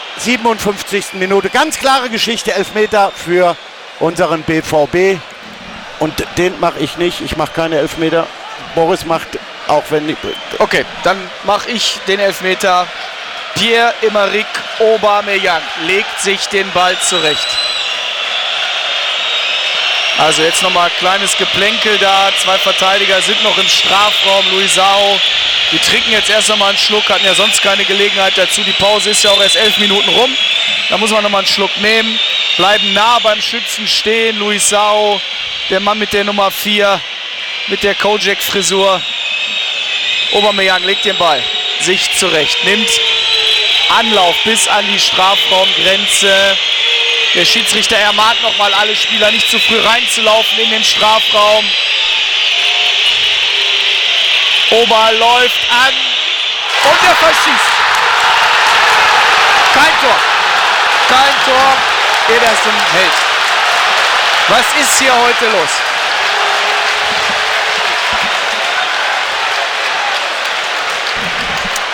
57. Minute. Ganz klare Geschichte, Elfmeter für unseren BVB. Und den mache ich nicht. Ich mache keine Elfmeter. Boris macht, auch wenn... Okay, dann mache ich den Elfmeter. Pierre-Emerick Aubameyang legt sich den Ball zurecht. Also jetzt nochmal ein kleines Geplänkel da. 2 Verteidiger sind noch im Strafraum. Luisao, die trinken jetzt erst nochmal einen Schluck, hatten ja sonst keine Gelegenheit dazu. Die Pause ist ja auch erst 11 Minuten rum. Da muss man nochmal einen Schluck nehmen. Bleiben nah beim Schützen stehen. Luisao, der Mann mit der Nummer 4, mit der Kojak-Frisur. Aubameyang legt den Ball sich zurecht, nimmt Anlauf bis an die Strafraumgrenze. Der Schiedsrichter ermahnt nochmal alle Spieler, nicht zu früh reinzulaufen in den Strafraum. Ober läuft an und er verschießt. Kein Tor. Kein Tor. Ederson hält. Was ist hier heute los?